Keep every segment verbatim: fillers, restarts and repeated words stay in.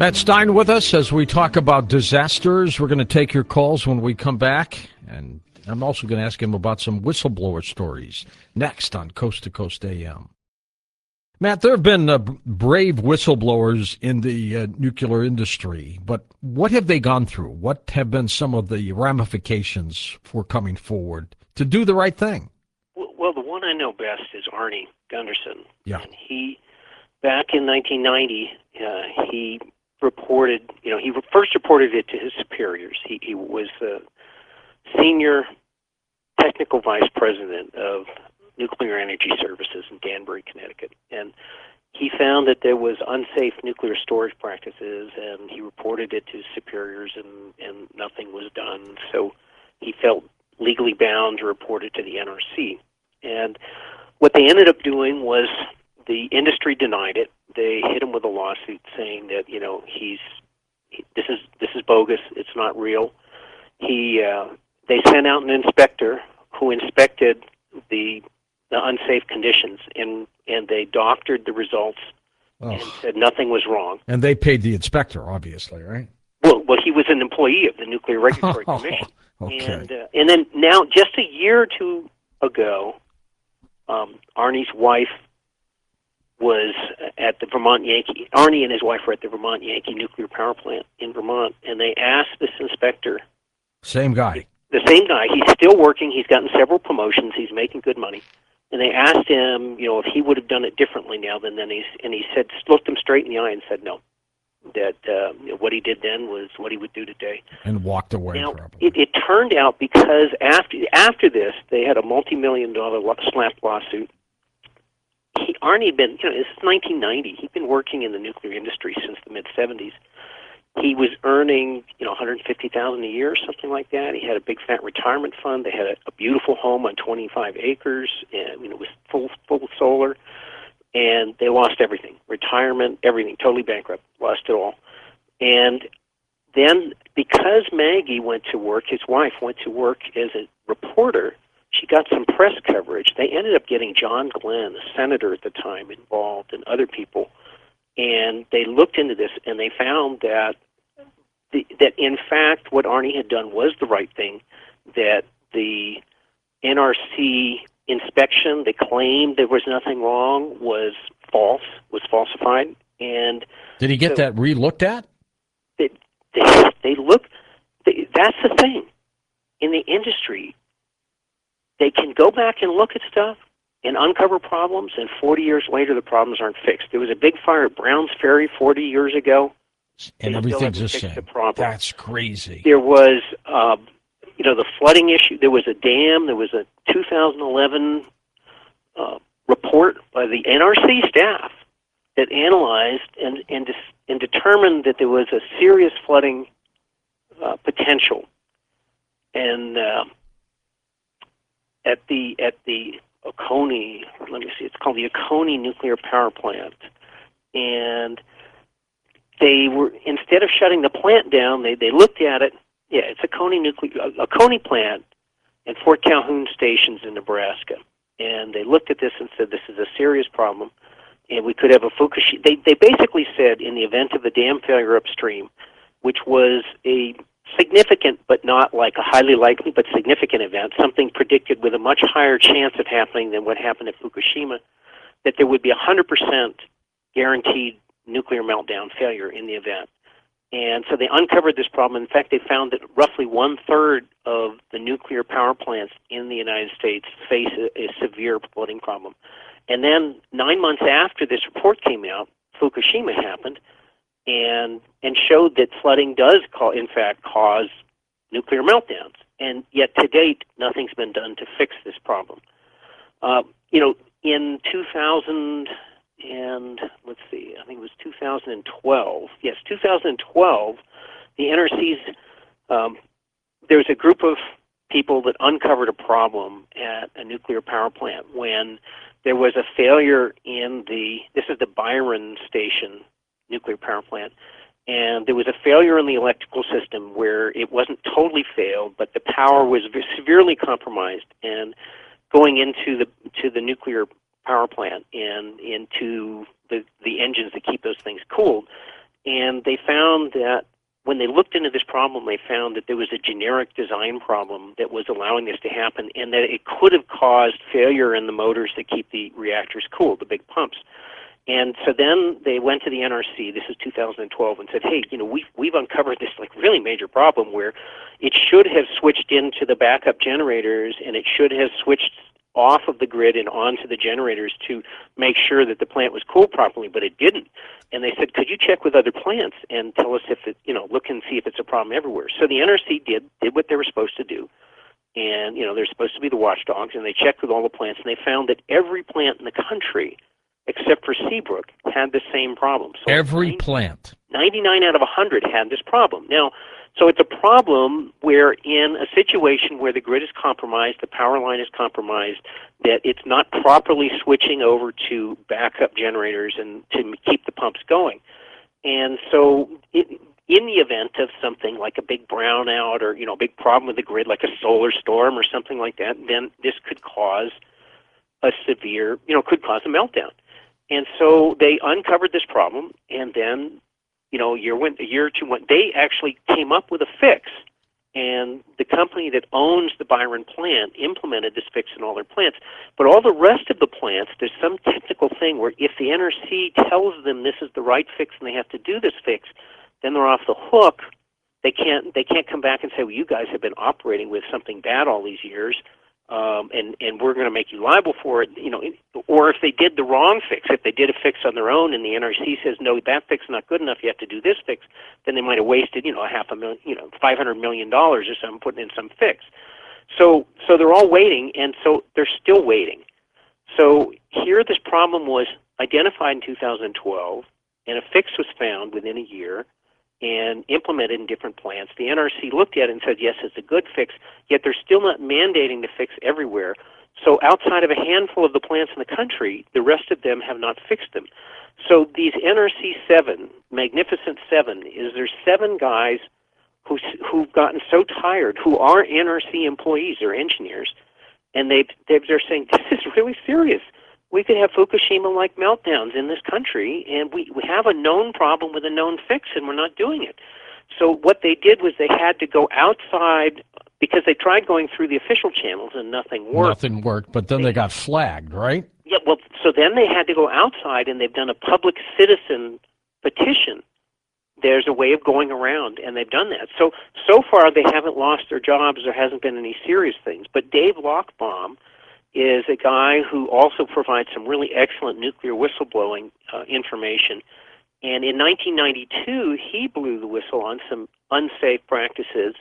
Matt Stein with us as we talk about disasters. We're going to take your calls when we come back, and I'm also going to ask him about some whistleblower stories next on Coast to Coast A M. Matt, there have been uh, brave whistleblowers in the uh, nuclear industry, but what have they gone through? What have been some of the ramifications for coming forward to do the right thing? Well, well the one I know best is Arnie Gunderson. Yeah. And he, back in nineteen ninety, uh, he reported, you know, he first reported it to his superiors. He, he was the senior technical vice president of Nuclear Energy Services in Danbury, Connecticut. And he found that there was unsafe nuclear storage practices, and he reported it to his superiors, and, and nothing was done. So he felt legally bound to report it to the N R C. And what they ended up doing was the industry denied it. They hit him with a lawsuit saying that, you know, he's he, this is this is bogus. It's not real. He uh, they sent out an inspector who inspected the the unsafe conditions, and and they doctored the results oh. and said nothing was wrong. And they paid the inspector, obviously, right? Well, well, he was an employee of the Nuclear Regulatory oh, Commission. Okay. And uh, and then now, just a year or two ago, um, Arnie's wife was at the Vermont Yankee. Arnie and his wife were at the Vermont Yankee nuclear power plant in Vermont, and they asked this inspector. Same guy. The same guy. He's still working. He's gotten several promotions. He's making good money. And they asked him, you know, if he would have done it differently now than then. He's, and he said, looked him straight in the eye and said no. That uh, you know, what he did then was what he would do today. And walked away. Now, probably. It, it turned out because after after this, they had a multi-million dollar slap lawsuit. He, Arnie had been, you know, this is nineteen ninety. He'd been working in the nuclear industry since the mid seventies. He was earning, you know, one hundred fifty thousand dollars a year, something like that. He had a big fat retirement fund. They had a, a beautiful home on twenty-five acres, and you know, it was full full solar. And they lost everything, retirement, everything, totally bankrupt, lost it all. And then because Maggie went to work, his wife went to work as a reporter, she got some press coverage. They ended up getting John Glenn, a senator at the time, involved, and other people. And they looked into this, and they found that, the, that in fact, what Arnie had done was the right thing, that the N R C inspection, they claimed there was nothing wrong, was false, was falsified. And did he get so that re-looked at? They, they, they look, they, that's the thing. In the industry, they can go back and look at stuff and uncover problems, and forty years later, the problems aren't fixed. There was a big fire at Browns Ferry forty years ago, and they everything's the fixed same. The problem. That's crazy. There was, uh, you know, the flooding issue. There was a dam. There was a two thousand eleven uh, report by the N R C staff that analyzed and and, and determined that there was a serious flooding uh, potential, and uh, at the at the Oconee, let me see, it's called the Oconee Nuclear Power Plant, and they were, instead of shutting the plant down, they, they looked at it. Yeah, it's a Oconee nuclear Oconee plant and Fort Calhoun stations in Nebraska, and they looked at this and said this is a serious problem, and we could have a Fukushima. They they basically said in the event of a dam failure upstream, which was a significant but not like a highly likely but significant event, something predicted with a much higher chance of happening than what happened at Fukushima, that there would be a one hundred percent guaranteed nuclear meltdown failure in the event. And so they uncovered this problem. In fact, they found that roughly one-third of the nuclear power plants in the United States face a, a severe flooding problem. And then nine months after this report came out, Fukushima happened, and and showed that flooding does, call, in fact, cause nuclear meltdowns. And yet, to date, nothing's been done to fix this problem. Uh, you know, in two thousand and, let's see, I think it was two thousand twelve. Yes, two thousand twelve, the N R C's, um, there was a group of people that uncovered a problem at a nuclear power plant when there was a failure in the, this is the Byron Station nuclear power plant, and there was a failure in the electrical system where it wasn't totally failed, but the power was severely compromised. And going into the to the nuclear power plant and into the the engines that keep those things cooled, and they found that when they looked into this problem, they found that there was a generic design problem that was allowing this to happen, and that it could have caused failure in the motors that keep the reactors cool, the big pumps. And so then they went to the N R C, this is two thousand twelve, and said, hey, you know, we've, we've uncovered this like really major problem where it should have switched into the backup generators, and it should have switched off of the grid and onto the generators to make sure that the plant was cooled properly, but it didn't. And they said, could you check with other plants and tell us if it, you know, look and see if it's a problem everywhere. So the N R C did, did what they were supposed to do. And, you know, they're supposed to be the watchdogs, and they checked with all the plants, and they found that every plant in the country except for Seabrook, had the same problem. So Every plant. ninety-nine out of one hundred had this problem. Now, so it's a problem where in a situation where the grid is compromised, the power line is compromised, that it's not properly switching over to backup generators and to keep the pumps going. And so it, in the event of something like a big brownout or, you know, a big problem with the grid, like a solar storm or something like that, then this could cause a severe, you know, could cause a meltdown. And so they uncovered this problem, and then, you know, a year went, a year or two went. They actually came up with a fix, and the company that owns the Byron plant implemented this fix in all their plants. But all the rest of the plants, there's some technical thing where if the N R C tells them this is the right fix and they have to do this fix, then they're off the hook. They can't they can't come back and say, well, you guys have been operating with something bad all these years. Um, and, and we're going to make you liable for it, you know, or if they did the wrong fix, if they did a fix on their own and the N R C says, no, that fix is not good enough, you have to do this fix, then they might have wasted, you know, a half a million, you know, five hundred million dollars or something putting in some fix. So, so they're all waiting, and so they're still waiting. So here this problem was identified in two thousand twelve, and a fix was found within a year and implemented in different plants. The N R C looked at it and said, yes, it's a good fix, yet they're still not mandating the fix everywhere. So outside of a handful of the plants in the country, the rest of them have not fixed them. So these N R C seven, Magnificent Seven, is there's seven guys who, who've gotten so tired, who are N R C employees or engineers, and they they're saying, this is really serious. We could have Fukushima-like meltdowns in this country, and we, we have a known problem with a known fix, and we're not doing it. So what they did was they had to go outside, because they tried going through the official channels and nothing worked. Nothing worked, but then they, they got flagged, right? Yeah, well, so then they had to go outside, and they've done a public citizen petition. There's a way of going around, and they've done that. So, so far they haven't lost their jobs. There hasn't been any serious things. But Dave Lochbaum is a guy who also provides some really excellent nuclear whistleblowing uh, information. And in nineteen ninety-two, he blew the whistle on some unsafe practices,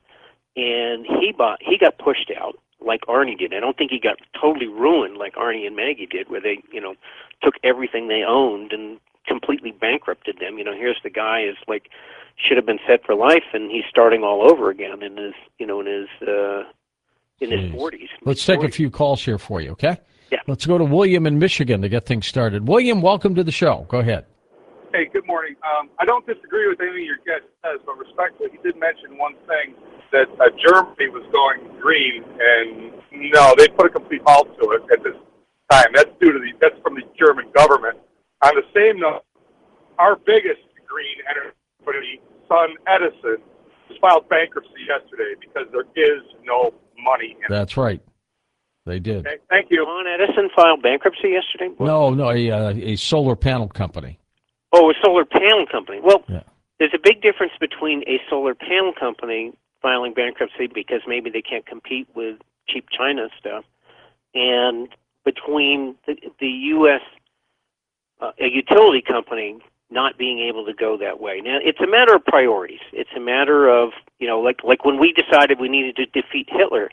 and he bought, he got pushed out like Arnie did. I don't think he got totally ruined like Arnie and Maggie did, where they, you know, took everything they owned and completely bankrupted them. You know, here's the guy is like should have been set for life, and he's starting all over again in his, you know, in his. Uh, in his forties. Let's take a few calls here for you, okay? Yeah. Let's go to William in Michigan to get things started. William, welcome to the show. Go ahead. Hey, good morning. Um, I don't disagree with anything your guest says, but respectfully, he did mention one thing, that uh, Germany was going green, and no, they put a complete halt to it at this time. That's due to the, that's from the German government. On the same note, our biggest green energy company, Sun Edison, just filed bankruptcy yesterday because there is no money in it. That's right. They did. Okay, thank you. Con Edison filed bankruptcy yesterday? What? No, no, a, uh, a solar panel company. Oh, a solar panel company. Well, yeah. There's a big difference between a solar panel company filing bankruptcy because maybe they can't compete with cheap China stuff, and between the, the U S, uh, a utility company not being able to go that way. Now, it's a matter of priorities. It's a matter of, you know, like like when we decided we needed to defeat Hitler,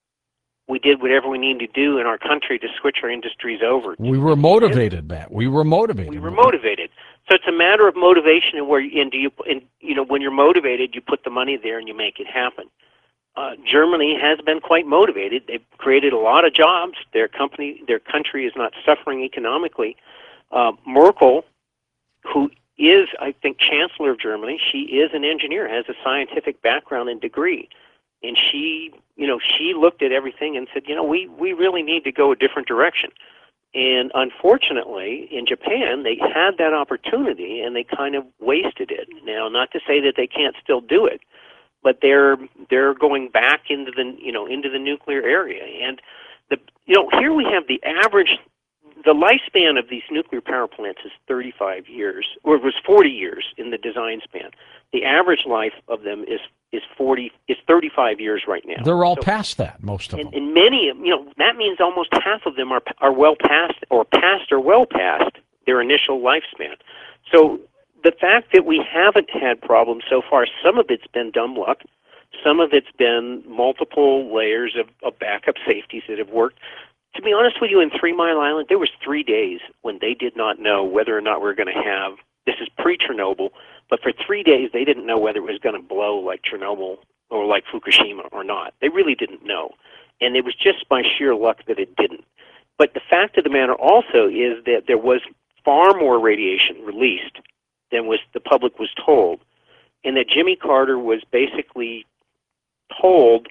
we did whatever we needed to do in our country to switch our industries over. We were motivated, Matt. We were motivated. We were motivated. So it's a matter of motivation, and where you, and do you, and you know, when you're motivated, you put the money there and you make it happen. Uh, Germany has been quite motivated. They've created a lot of jobs. Their company, their country is not suffering economically. Uh, Merkel, who is, I think, Chancellor of Germany, she is an engineer, has a scientific background and degree. And she, you know, she looked at everything and said, you know, we, we really need to go a different direction. And unfortunately, in Japan, they had that opportunity and they kind of wasted it. Now, not to say that they can't still do it, but they're they're going back into the you know into the nuclear area. And the you know here we have the average, the lifespan of these nuclear power plants is thirty-five years, or it was forty years in the design span. The average life of them is is forty is thirty-five years right now. They're all So, past that, most of and, them. and many, you know, that means almost half of them are are well past, or past or well past their initial lifespan. So the fact that we haven't had problems so far, some of it's been dumb luck, some of it's been multiple layers of, of backup safeties that have worked. To be honest with you, in Three Mile Island, there was three days when they did not know whether or not we we're going to have, this is pre-Chernobyl, but for three days they didn't know whether it was going to blow like Chernobyl or like Fukushima or not. They really didn't know. And it was just by sheer luck that it didn't. But the fact of the matter also is that there was far more radiation released than was the public was told, and that Jimmy Carter was basically told,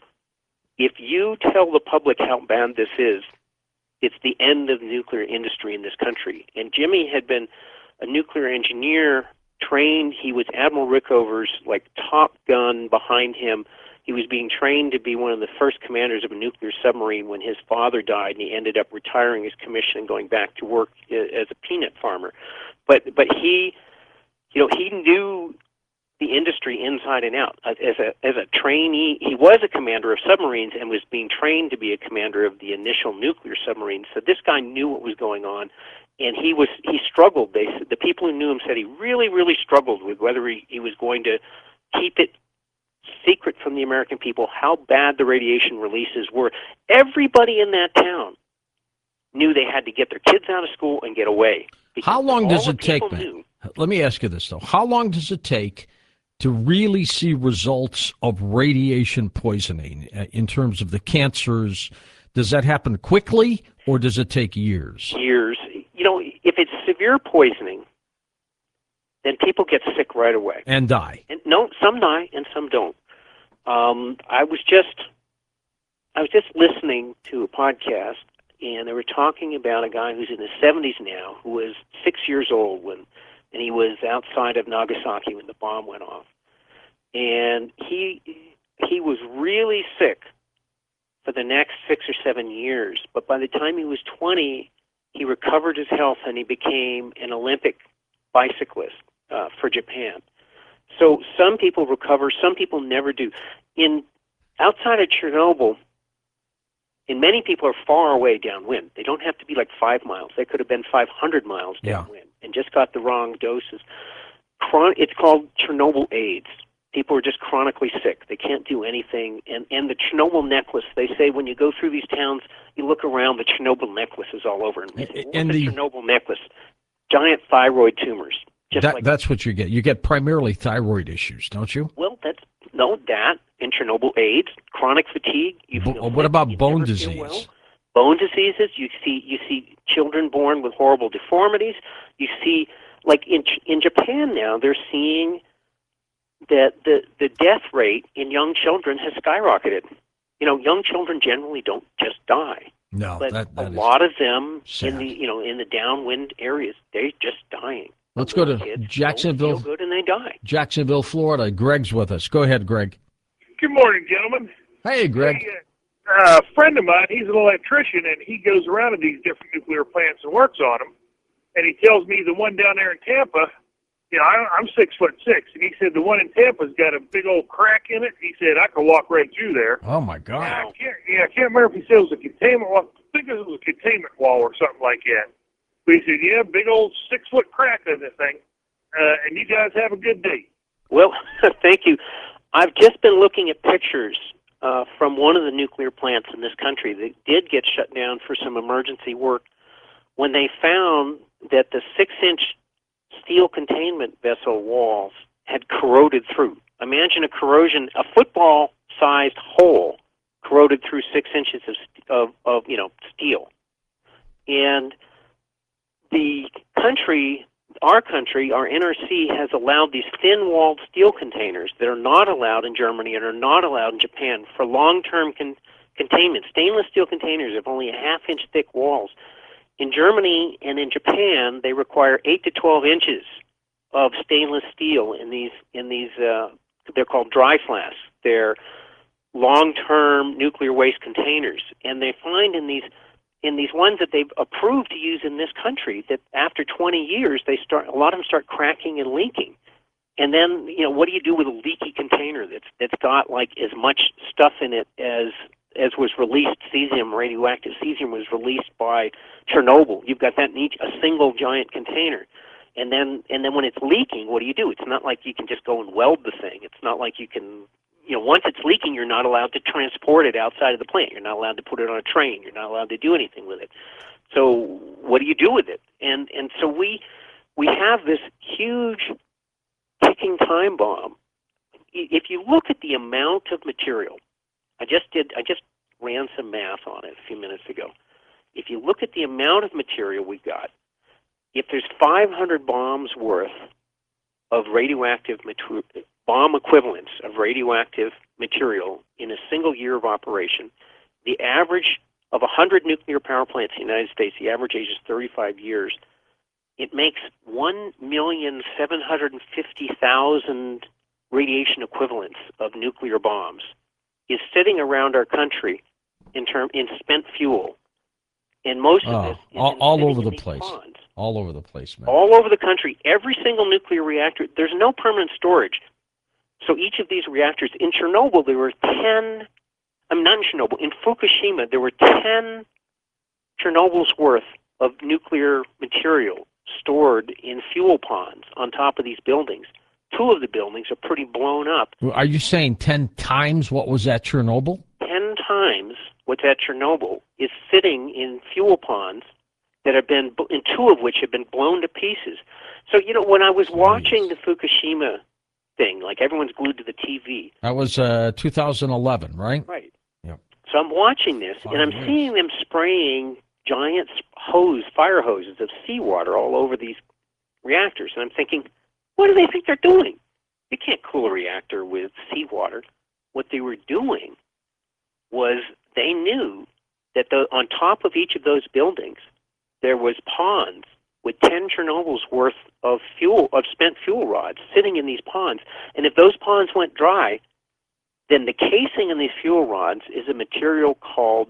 if you tell the public how bad this is, it's the end of the nuclear industry in this country. And Jimmy had been a nuclear engineer, trained. He was Admiral Rickover's like top gun behind him. He was being trained to be one of the first commanders of a nuclear submarine when his father died, and he ended up retiring his commission and going back to work as a peanut farmer. But but he, you know, he knew the industry inside and out. As a as a trainee, he was a commander of submarines and was being trained to be a commander of the initial nuclear submarines. So this guy knew what was going on, and he was he struggled. They the people who knew him said he really really struggled with whether he, he was going to keep it secret from the American people how bad the radiation releases were. Everybody in that town knew they had to get their kids out of school and get away. How long does all it the take, people man? knew- Let me ask you this, though. How long does it take to really see results of radiation poisoning uh, in terms of the cancers? Does that happen quickly, or does it take years? Years. You know, if it's severe poisoning, then people get sick right away. And die. And no, some die and some don't. Um, I was just, I was just listening to a podcast, and they were talking about a guy who's in his seventies now, who was six years old when, and he was outside of Nagasaki when the bomb went off, and he he was really sick for the next six or seven years. But by the time he was twenty, he recovered his health and he became an Olympic bicyclist uh, for Japan. So some people recover, some people never do. In outside of Chernobyl, and many people are far away downwind. They don't have to be like five miles. They could have been five hundred miles Yeah. downwind and just got the wrong doses. Chron- it's called Chernobyl AIDS. People are just chronically sick. They can't do anything. And, and the Chernobyl necklace, they say when you go through these towns, you look around, the Chernobyl necklace is all over. And, we say, what's And a the- Chernobyl necklace? Giant thyroid tumors. Just That, like that's what you get. You get primarily thyroid issues, don't you? Well, that's no that and Chernobyl AIDS, chronic fatigue. You Bo- feel what sick, about you bone never feel disease? well. Bone diseases. You see, you see children born with horrible deformities. You see, like in in Japan now, they're seeing that the the death rate in young children has skyrocketed. You know, young children generally don't just die, No, but that, a that is. lot of them sad. in the you know in the downwind areas, they're just dying. Let's The go to little kids Jacksonville. Don't feel good and they die. Jacksonville, Florida. Greg's with us. Go ahead, Greg. Good morning, gentlemen. Hey, Greg. Hey, uh, a friend of mine, he's an electrician, and he goes around to these different nuclear plants and works on them. And he tells me the one down there in Tampa, you know, I, I'm six foot six, and he said the one in Tampa's got a big old crack in it. He said I could walk right through there. Oh, my And God. I can't, yeah, I can't remember if he said it was a containment wall. I think it was a containment wall or something like that. But he said, yeah, big old six foot crack in this thing. Uh, and you guys have a good day. Well, thank you. I've just been looking at pictures uh, from one of the nuclear plants in this country that did get shut down for some emergency work when they found that the six-inch steel containment vessel walls had corroded through. Imagine a corrosion, a football-sized hole corroded through six inches of, of, of you know, steel. And the country... Our country, our N R C, has allowed these thin-walled steel containers that are not allowed in Germany and are not allowed in Japan for long-term con- containment. Stainless steel containers have only a half-inch thick walls. In Germany and in Japan, they require eight to twelve inches of stainless steel in these in these. Uh, they're called dry flasks. They're long-term nuclear waste containers, and they find in these in these ones that they've approved to use in this country that after twenty years, they start a lot of them start cracking and leaking. And then, you know, what do you do with a leaky container that's that's got like as much stuff in it as as was released cesium, radioactive cesium was released by Chernobyl? You've got that in each a single giant container. And then, and then when it's leaking, what do you do? It's not like you can just go and weld the thing. It's not like you can, you know, once it's leaking, you're not allowed to transport it outside of the plant. You're not allowed to put it on a train. You're not allowed to do anything with it. So what do you do with it? And and so we we have this huge ticking time bomb. If you look at the amount of material, I just did, I just ran some math on it a few minutes ago. If you look at the amount of material we've got, if there's five hundred bombs worth of radioactive material, bomb equivalents of radioactive material in a single year of operation, the average of one hundred nuclear power plants in the United States, the average age is thirty-five years. It makes one million seven hundred fifty thousand radiation equivalents of nuclear bombs is sitting around our country in term in spent fuel. And most of Oh, this is all, in- all sitting over in the these place. ponds. All over the place, man. All over the country, every single nuclear reactor, there's no permanent storage. So each of these reactors, in Chernobyl, there were ten, I mean, not in Chernobyl, in Fukushima, there were ten Chernobyl's worth of nuclear material stored in fuel ponds on top of these buildings. Two of the buildings are pretty blown up. Are you saying ten times what was at Chernobyl? Ten times what's at Chernobyl is sitting in fuel ponds that have been, and two of which have been blown to pieces. So, you know, when I was watching the Fukushima thing, like everyone's glued to the T V. That was uh, two thousand eleven, right? Right. Yep. So I'm watching this, Five and I'm years. seeing them spraying giant hose, fire hoses of seawater all over these reactors. And I'm thinking, what do they think they're doing? You can't cool a reactor with seawater. What they were doing was they knew that the, on top of each of those buildings, there was ponds with ten Chernobyl's worth of fuel, of spent fuel rods sitting in these ponds. And if those ponds went dry, then the casing in these fuel rods is a material called,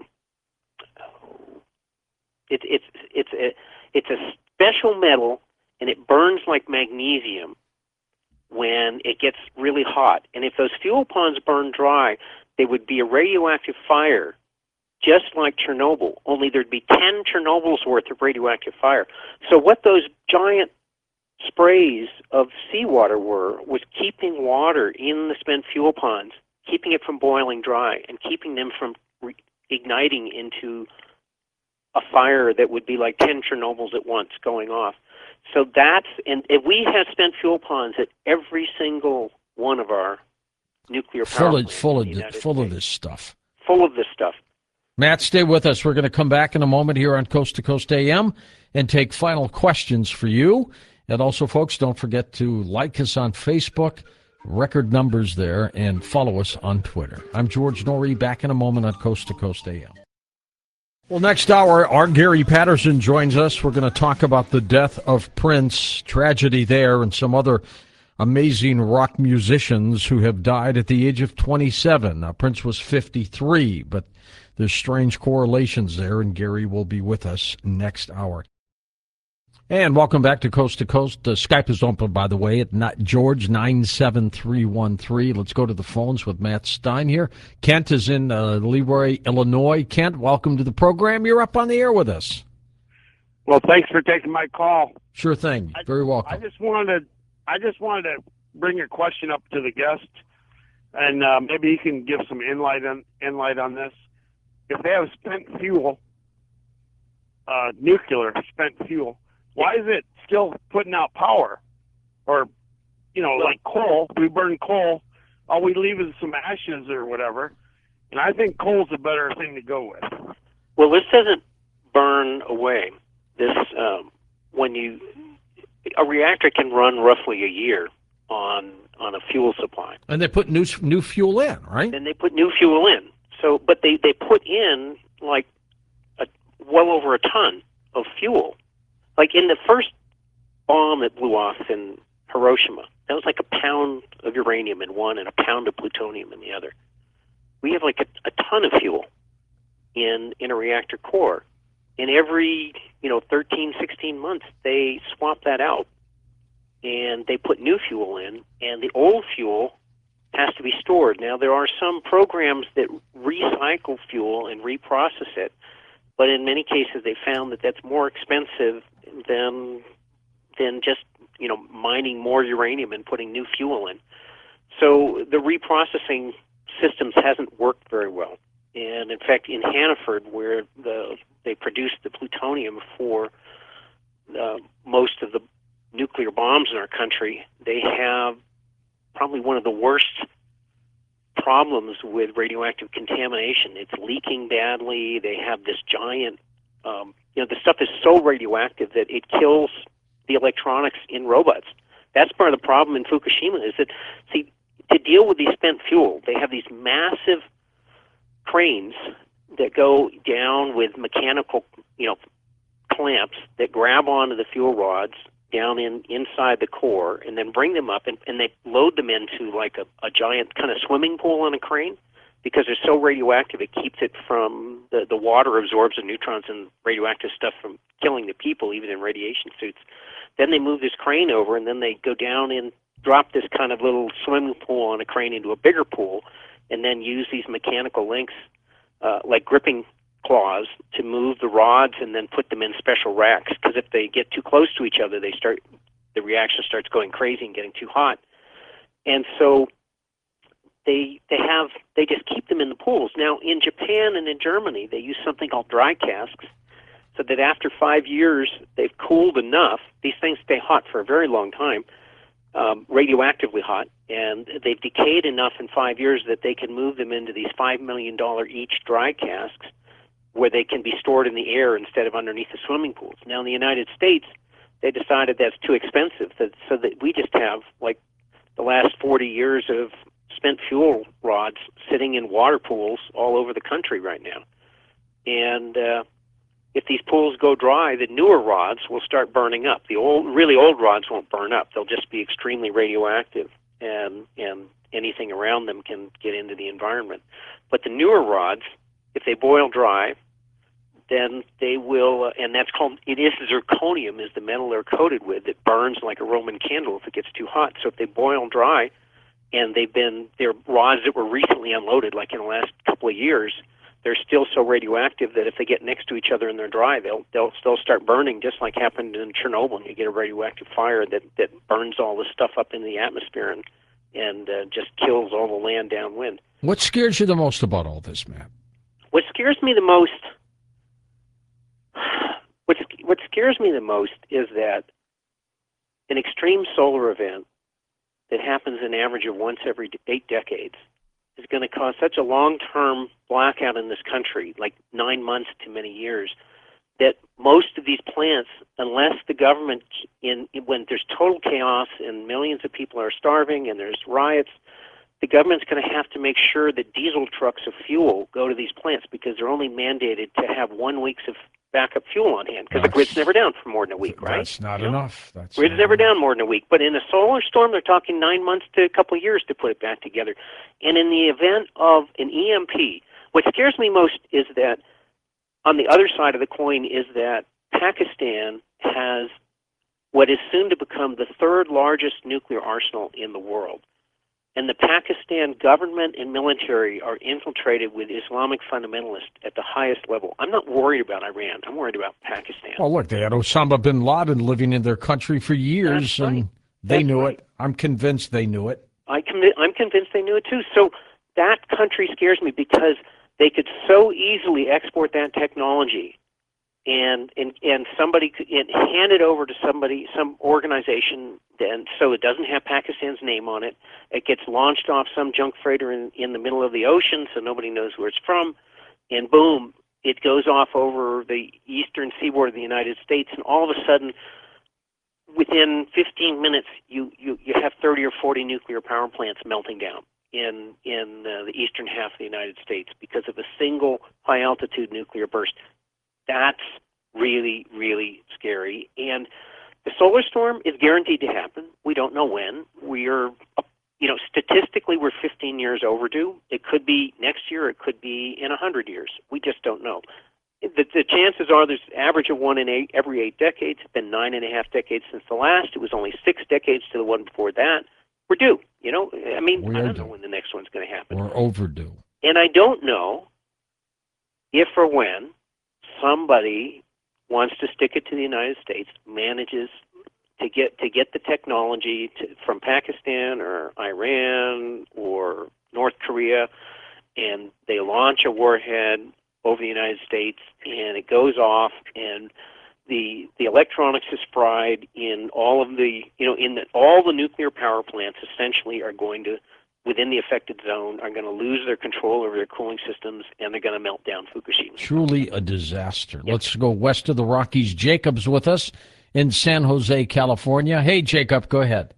it, it's, it's, a, it's a special metal, and it burns like magnesium when it gets really hot. And if those fuel ponds burn dry, they would be a radioactive fire, just like Chernobyl, only there'd be ten Chernobyl's worth of radioactive fire. So what those giant sprays of seawater were was keeping water in the spent fuel ponds, keeping it from boiling dry, and keeping them from re- igniting into a fire that would be like ten Chernobyls at once going off. So that's, and, and we have spent fuel ponds at every single one of our nuclear power Full of, plants full in of, the th- United full of States. this stuff. Full of this stuff. Matt, stay with us. We're going to come back in a moment here on Coast to Coast A M and take final questions for you. And also, folks, don't forget to like us on Facebook, record numbers there, and follow us on Twitter. I'm George Norrie, back in a moment on Coast to Coast A M. Well, next hour, our Gary Patterson joins us. We're going to talk about the death of Prince, tragedy there, and some other amazing rock musicians who have died at the age of twenty-seven. Now, Prince was fifty-three, but there's strange correlations there, and Gary will be with us next hour. And welcome back to Coast to Coast. Uh, Skype is open, by the way, at not George nine seven three one three. Let's go to the phones with Matt Stein here. Kent is in uh, Leroy, Illinois. Kent, welcome to the program. You're up on the air with us. Well, thanks for taking my call. Sure thing. Very welcome. I just wanted, I just wanted to bring a question up to the guest, and uh, maybe he can give some inlight on inlight on this. If they have spent fuel, uh, nuclear spent fuel, why is it still putting out power? Or, you know, like coal, we burn coal, all we leave is some ashes or whatever. And I think coal's a better thing to go with. Well, this doesn't burn away. This, um, when you, a reactor can run roughly a year on on a fuel supply. And they put new new fuel in, right? Then they put new fuel in. So, but they, they put in like a, well over a ton of fuel. Like in the first bomb that blew off in Hiroshima, that was like a pound of uranium in one and a pound of plutonium in the other. We have like a, a ton of fuel in, in a reactor core. And every, you know, thirteen, sixteen months, they swap that out and they put new fuel in, and the old fuel has to be stored. Now, there are some programs that recycle fuel and reprocess it, but in many cases they found that that's more expensive than than just, you know, mining more uranium and putting new fuel in. So the reprocessing systems hasn't worked very well. And in fact, in Hanford, where the they produce the plutonium for uh, most of the nuclear bombs in our country, they have probably one of the worst problems with radioactive contamination. It's leaking badly. They have this giant, um, you know, the stuff is so radioactive that it kills the electronics in robots. That's part of the problem in Fukushima, is that, see, to deal with these spent fuel, they have these massive cranes that go down with mechanical, you know, clamps that grab onto the fuel rods down in inside the core and then bring them up, and, and they load them into like a, a giant kind of swimming pool on a crane, because they're so radioactive it keeps it from, the, the water absorbs the neutrons and radioactive stuff from killing the people, even in radiation suits. Then they move this crane over, and then they go down and drop this kind of little swimming pool on a crane into a bigger pool, and then use these mechanical links, uh, like gripping claws, to move the rods and then put them in special racks. Because if they get too close to each other, they start the reaction starts going crazy and getting too hot. And so they they have they just keep them in the pools. Now in Japan and in Germany, they use something called dry casks, so that after five years they've cooled enough. These things stay hot for a very long time. Um, radioactively hot, and they've decayed enough in five years that they can move them into these five million dollars each dry casks, where they can be stored in the air instead of underneath the swimming pools. Now, in the United States, they decided that's too expensive, that, so that we just have, like, the last forty years of spent fuel rods sitting in water pools all over the country right now. And uh, if these pools go dry, the newer rods will start burning up. The old, really old rods won't burn up. They'll just be extremely radioactive, and and anything around them can get into the environment. But the newer rods, if they boil dry, then they will, uh, and that's called, it is zirconium is the metal they're coated with that burns like a Roman candle if it gets too hot. So if they boil dry, and they've been, they're rods that were recently unloaded, like in the last couple of years, they're still so radioactive that if they get next to each other and they're dry, they'll they'll still start burning, just like happened in Chernobyl. And you get a radioactive fire that, that burns all this stuff up in the atmosphere and and uh, just kills all the land downwind. What scares you the most about all this, Matt? What scares me the most, what what scares me the most is that an extreme solar event that happens an average of once every eight decades is going to cause such a long-term blackout in this country, like nine months to many years, that most of these plants, unless the government, in when there's total chaos and millions of people are starving and there's riots, the government's going to have to make sure that diesel trucks of fuel go to these plants, because they're only mandated to have one week's of backup fuel on hand, because the grid's never down for more than a week, right? That's not you know? enough. That's Grid's not never enough. down more than a week. But in a solar storm, they're talking nine months to a couple of years to put it back together. And in the event of an E M P, what scares me most is that on the other side of the coin is that Pakistan has what is soon to become the third largest nuclear arsenal in the world. And the Pakistan government and military are infiltrated with Islamic fundamentalists at the highest level. I'm not worried about Iran. I'm worried about Pakistan. Well, look, they had Osama bin Laden living in their country for years, That's and right. they That's knew right. it. I'm convinced they knew it. I commi- I'm convinced they knew it too. So that country scares me, because they could so easily export that technology and and, and somebody could and hand it over to somebody, some organization, then so it doesn't have Pakistan's name on it. It gets launched off some junk freighter in, in the middle of the ocean, so nobody knows where it's from, and boom, it goes off over the eastern seaboard of the United States, and all of a sudden, within fifteen minutes, you, you, you have thirty or forty nuclear power plants melting down in in uh, the eastern half of the United States because of a single high-altitude nuclear burst. That's really, really scary. And the solar storm is guaranteed to happen. We don't know when. We're, you know, statistically, we're fifteen years overdue. It could be next year. It could be in one hundred years. We just don't know. The, the chances are there's an average of one in eight every eight decades. It's been nine and a half decades since the last. It was only six decades to the one before that. We're due. You know, I mean, We I are don't due. know when the next one's going to happen. We're overdue. And I don't know if or when somebody wants to stick it to the United States, manages to get to get the technology to, from Pakistan or Iran or North Korea, and they launch a warhead over the United States, and it goes off, and the the electronics is fried in all of the you know in the, all the nuclear power plants essentially are going to, within the affected zone, are going to lose their control over their cooling systems, and they're going to melt down Fukushima. Truly a disaster. Let's go west of the Rockies. Jacob's with us in San Jose, California. Hey, Jacob, go ahead.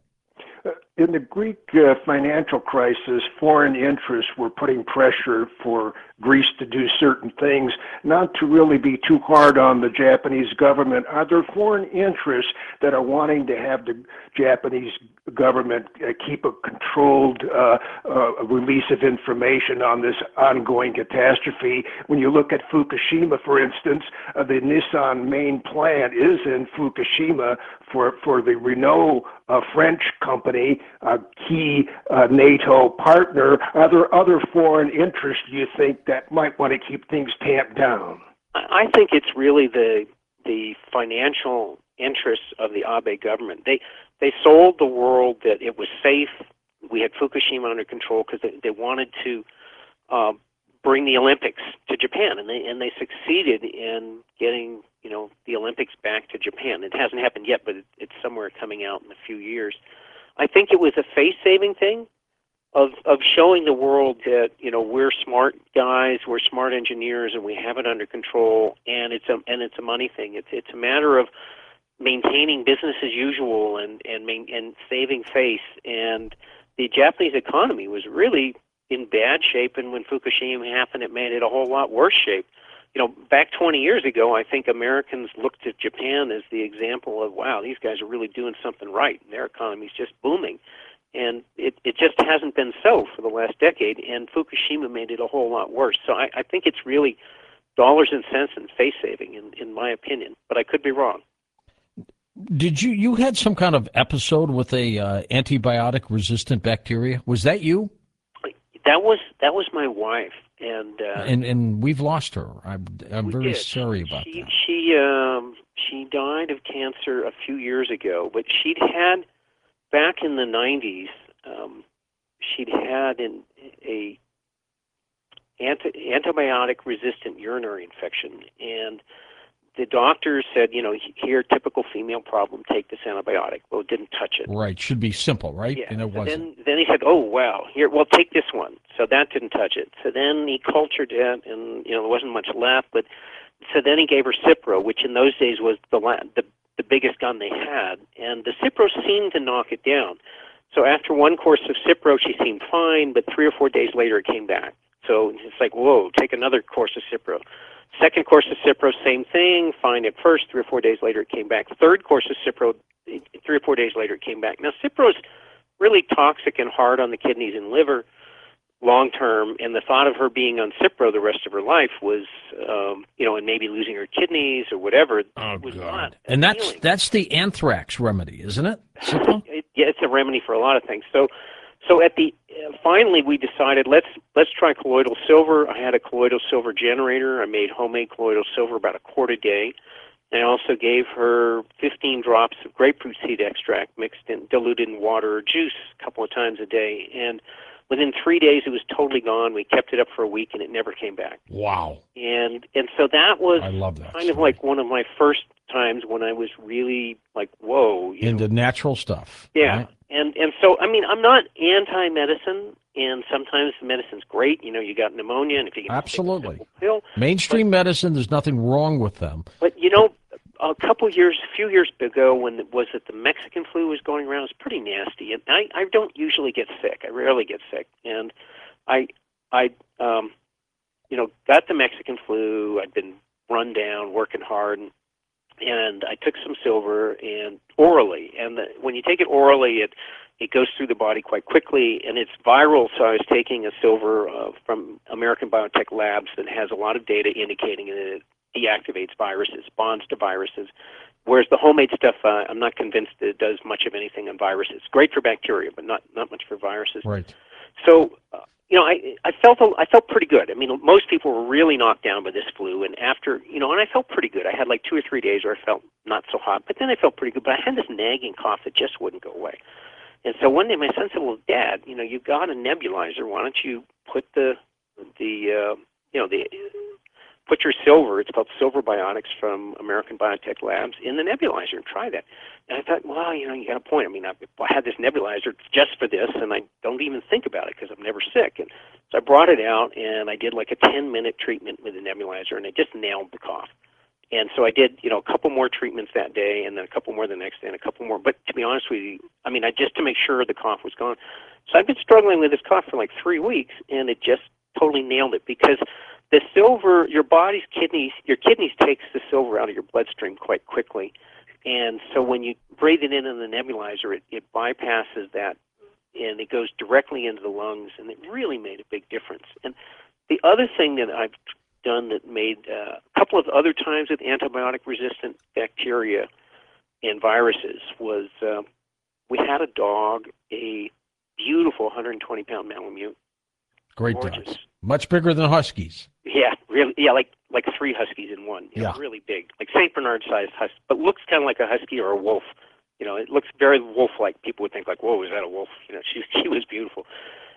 In the Greek uh, financial crisis, foreign interests were putting pressure for Greece to do certain things, not to really be too hard on the Japanese government. Are there foreign interests that are wanting to have the Japanese government uh, keep a controlled uh, uh, release of information on this ongoing catastrophe? When you look at Fukushima, for instance, uh, the Nissan main plant is in Fukushima for, for the Renault uh, French company, a key uh, NATO partner. Are there other foreign interests, do you think, that might want to keep things tamped down? I think it's really the the financial interests of the Abe government. They they sold the world that it was safe. We had Fukushima under control because they, they wanted to uh, bring the Olympics to Japan, and they and they succeeded in getting you know the Olympics back to Japan. It hasn't happened yet, but it, it's somewhere coming out in a few years. I think it was a face-saving thing of of showing the world that you know we're smart guys, we're smart engineers, and we have it under control. And it's a and it's a money thing. It's it's a matter of maintaining business as usual and and main, and saving face. And the Japanese economy was really in bad shape, and when Fukushima happened, it made it a whole lot worse shape. You know, back twenty years ago, I think Americans looked at Japan as the example of, wow, these guys are really doing something right, and their economy's just booming. And it, it just hasn't been so for the last decade, and Fukushima made it a whole lot worse. So I, I think it's really dollars and cents and face-saving, in, in my opinion, but I could be wrong. Did you, you had some kind of episode with a uh, antibiotic-resistant bacteria? Was that you? That was that was my wife, and uh, and and we've lost her. I'm I'm very did. sorry about she, that. She um she died of cancer a few years ago, but she'd had back in the nineties. Um, she'd had an a anti, antibiotic-resistant urinary infection, and the doctors said, you know, here, typical female problem, take this antibiotic. Well, it didn't touch it. Right, should be simple, right? Yeah. And it so wasn't. then, then he said, oh, wow, here, well, take this one. So that didn't touch it. So then he cultured it, and, you know, there wasn't much left. But so then he gave her Cipro, which in those days was the la- the, the biggest gun they had. And the Cipro seemed to knock it down. So after one course of Cipro, she seemed fine, but three or four days later, it came back. So it's like, whoa, take another course of Cipro. Second course of Cipro, same thing, fine at first. Three or four days later, it came back. Third course of Cipro, three or four days later, it came back. Now, Cipro is really toxic and hard on the kidneys and liver long term, and the thought of her being on Cipro the rest of her life was, um, you know, and maybe losing her kidneys or whatever, Oh, was God. not And that's appealing. that's the anthrax remedy, isn't it? Cipro? It, yeah, it's a remedy for a lot of things. So, so at the uh, finally we decided let's let's try colloidal silver. I had a colloidal silver generator. I made homemade colloidal silver about a quart a day. And I also gave her fifteen drops of grapefruit seed extract mixed in, diluted in water or juice a couple of times a day. And within three days, it was totally gone. We kept it up for a week, and it never came back. Wow. And and so that was I love that kind of story. like one of my first times when I was really like, whoa. You Into know? natural stuff. Yeah. right? And and so, I mean, I'm not anti-medicine, and sometimes the medicine's great. You know, you got pneumonia, and if you can Absolutely. take a simple pill. Mainstream medicine, there's nothing wrong with them. But, you know, a couple years, a few years ago, when it was that the Mexican flu was going around, it was pretty nasty. And I, I don't usually get sick. I rarely get sick. And I, I, um, you know, got the Mexican flu. I'd been run down, working hard, and and I took some silver and orally. And the, when you take it orally, it it goes through the body quite quickly, and it's viral. So I was taking a silver uh, from American Biotech Labs that has a lot of data indicating that it deactivates viruses, bonds to viruses. Whereas the homemade stuff, uh, I'm not convinced that it does much of anything on viruses. Great for bacteria, but not not much for viruses. Right. So, uh, you know, I I felt I felt pretty good. I mean, most people were really knocked down by this flu, and after, you know, and I felt pretty good. I had like two or three days where I felt not so hot, but then I felt pretty good. But I had this nagging cough that just wouldn't go away. And so one day my son said, "Well, Dad, you know, you've got a nebulizer. Why don't you put the the uh, you know the put your silver, it's called Silver Biotics from American Biotech Labs, in the nebulizer and try that." And I thought, well, you know, you got a point. I mean, I, I had this nebulizer just for this, and I don't even think about it because I'm never sick. And so I brought it out, and I did like a ten-minute treatment with the nebulizer, and it just nailed the cough. And so I did, you know, a couple more treatments that day, and then a couple more the next day, and a couple more. But to be honest with you, I mean, I just to make sure the cough was gone. So I've been struggling with this cough for like three weeks, and it just totally nailed it because the silver, your body's kidneys, your kidneys takes the silver out of your bloodstream quite quickly. And so when you breathe it in in the nebulizer, it, it bypasses that, and it goes directly into the lungs, and it really made a big difference. And the other thing that I've done that made uh, a couple of other times with antibiotic-resistant bacteria and viruses was uh, we had a dog, a beautiful one hundred twenty pound Malamute. Great Gorgeous. dogs. Much bigger than Huskies. Yeah, really. Yeah, like like three huskies in one. You know, Yeah. really big, like Saint Bernard-sized husky, but looks kind of like a husky or a wolf. You know, it looks very wolf-like. People would think like, "Whoa, is that a wolf?" You know, she she was beautiful,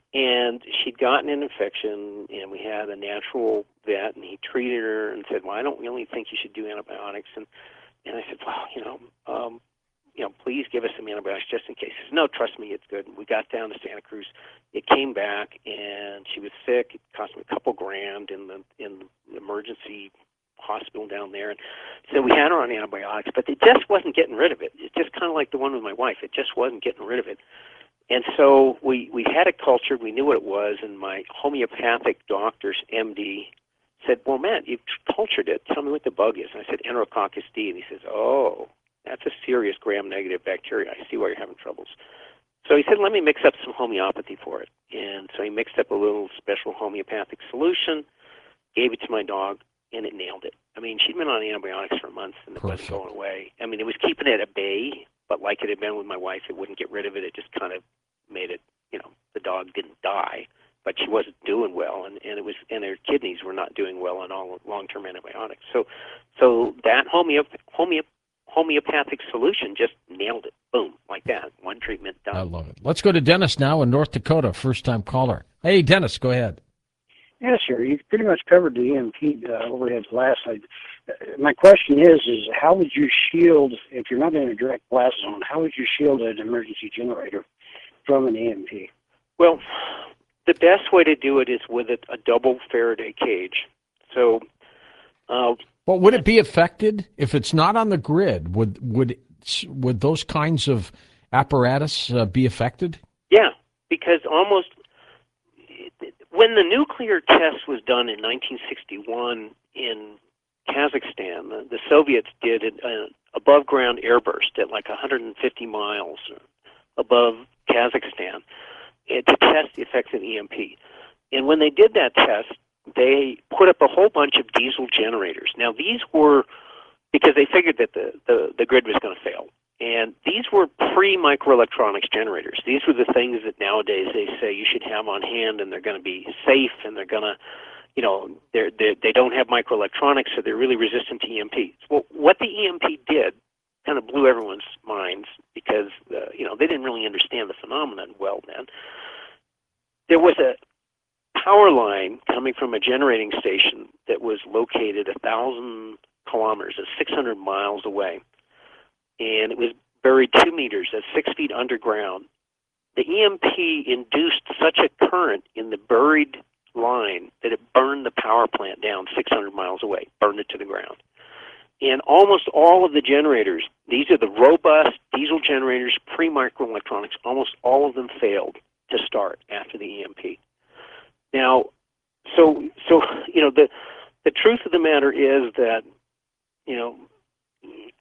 and she'd gotten an infection, and we had a natural vet, and he treated her and said, "Well, I don't really think you should do antibiotics." And and I said, "Well, you know, um, you know, please give us some antibiotics just in case." He says, "No, trust me, it's good." We got down to Santa Cruz. It came back, and she was sick. It cost me a couple grand in the in the emergency hospital down there. And so we had her on antibiotics, but it just wasn't getting rid of it. It's just kind of like the one with my wife. It just wasn't getting rid of it. And so we, we had it cultured. We knew what it was, and my homeopathic doctor's M D said, "Well, Matt, you've cultured it. Tell me what the bug is." And I said, "Enterococcus D." And he says, "Oh, that's a serious gram-negative bacteria. I see why you're having troubles." So he said, "Let me mix up some homeopathy for it." And so he mixed up a little special homeopathic solution, gave it to my dog, and it nailed it. I mean, she'd been on antibiotics for months, and it Perfect. wasn't going away. I mean, it was keeping it at bay, but like it had been with my wife, it wouldn't get rid of it. It just kind of made it, you know, the dog didn't die, but she wasn't doing well, and, and it was, and her kidneys were not doing well on all long-term antibiotics. So, so that homeop, homeop, homeopathic solution just nailed it. Boom, like that. One treatment done. I love it. Let's go to Dennis now in North Dakota, first-time caller. Hey, Dennis, go ahead. Yeah, sure. You pretty much covered the E M P uh, overhead blast. I, uh, my question is, is how would you shield, if you're not in a direct blast zone, how would you shield an emergency generator from an E M P? Well, the best way to do it is with a, a double Faraday cage. So, uh, Well, would it be affected if it's not on the grid? Would would would those kinds of apparatus uh, be affected? yeah, because almost when the nuclear test was done in nineteen sixty-one in Kazakhstan, the, the Soviets did an above-ground airburst at like one hundred fifty miles above Kazakhstan to test the effects of E M P. And when they did that test, they put up a whole bunch of diesel generators. Now, these were because they figured that the, the, the grid was going to fail. And these were pre-microelectronics generators. These were the things that nowadays they say you should have on hand, and they're going to be safe, and they're going to, you know, they're, they're, they don't have microelectronics, so they're really resistant to E M P. Well, what the E M P did kind of blew everyone's minds because, uh, you know, they didn't really understand the phenomenon well then. There was a power line coming from a generating station that was located a thousand kilometers, uh, six hundred miles away, and it was buried two meters, at six feet underground. The E M P induced such a current in the buried line that it burned the power plant down six hundred miles away, burned it to the ground. And almost all of the generators, these are the robust diesel generators, pre-microelectronics, almost all of them failed to start after the E M P. Now, so, so you know, the, the truth of the matter is that, you know,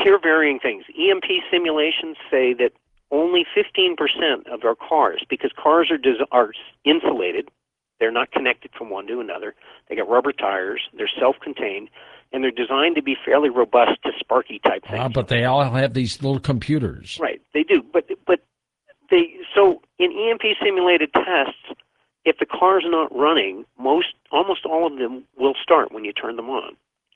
hear varying things. E M P simulations say that only fifteen percent of our cars, because cars are, des- are insulated, they're not connected from one to another, they got rubber tires, they're self-contained, and they're designed to be fairly robust to sparky type things. Ah, but they all have these little computers. Right, they do. But but they so in E M P simulated tests, if the car's not running, most almost all of them will start when you turn them on.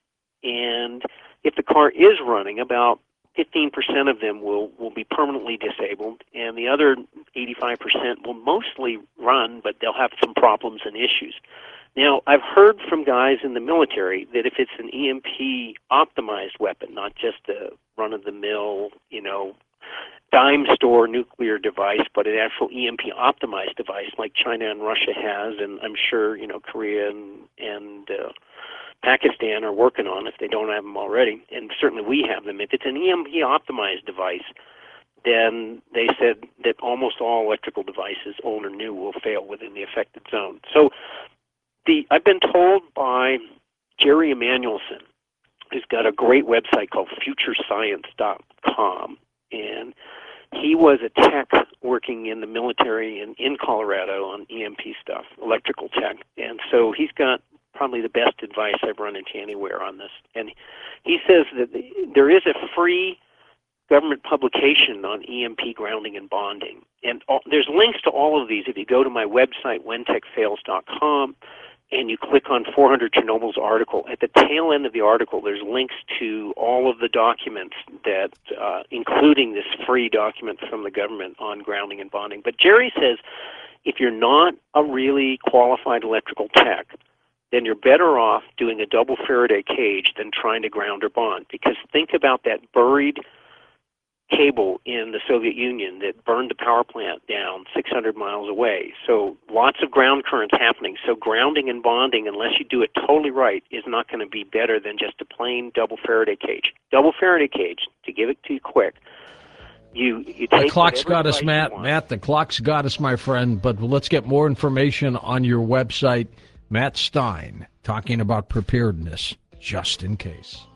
And if the car is running, about fifteen percent of them will, will be permanently disabled, and the other eighty-five percent will mostly run, but they'll have some problems and issues. Now, I've heard from guys in the military that if it's an E M P optimized weapon, not just a run-of-the-mill, you know, dime store nuclear device, but an actual E M P optimized device like China and Russia has, and I'm sure, you know, Korea and, and uh, Pakistan are working on if they don't have them already, and certainly we have them. If it's an E M P optimized device, then they said that almost all electrical devices, old or new, will fail within the affected zone. So the I've been told by Jerry Emanuelson, who's got a great website called future science dot com, and he was a tech working in the military in, in Colorado on E M P stuff, electrical tech, and so he's got probably the best advice I've run into anywhere on this. And he says that the, there is a free government publication on E M P grounding and bonding. And all, there's links to all of these. If you go to my website, when tech fails dot com, and you click on four hundred Chernobyl's article, at the tail end of the article, there's links to all of the documents that, uh, including this free document from the government on grounding and bonding. But Jerry says if you're not a really qualified electrical tech, then you're better off doing a double Faraday cage than trying to ground or bond. Because think about that buried cable in the Soviet Union that burned the power plant down six hundred miles away. So lots of ground currents happening. So grounding and bonding, unless you do it totally right, is not going to be better than just a plain double Faraday cage. Double Faraday cage, to give it to you quick, you, you take the clock's got us, device you Matt. want. Matt, the clock's got us, my friend. But let's get more information on your website. Matt Stein talking about preparedness just in case.